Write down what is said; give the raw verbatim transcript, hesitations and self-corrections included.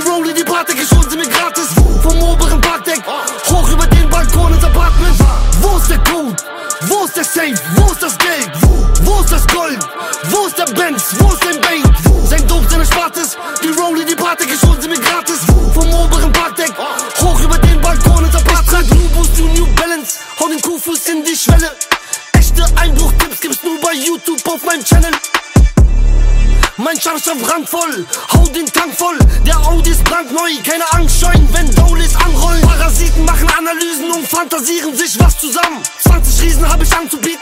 Rolli, die Party, geschont sie mir gratis. Vom oberen Parkdeck, hoch über den Balkon ins Apartment. Wo ist der Code? Wo ist der Safe? Wo ist das Geld? Wo ist das Gold? Wo ist der Benz? Wo ist dein Bank? Sein Dope, seine Spartes, die Rolli, die Party, geschont sie mir gratis. Vom oberen Parkdeck, hoch über den Balkon ins Apartment. Ich trag New Boost, du New Balance, hau den Kuhfuß in die Schwelle. Echte Einbruchtipps gibt's nur bei YouTube auf meinem Channel. Mein Scharfschopf randvoll, hau den Tank voll. Der Audi ist brandneu, keine Angst scheuen, wenn Dowlis anrollen. Parasiten machen Analysen und fantasieren sich was zusammen. zwanzig Riesen hab ich anzubieten.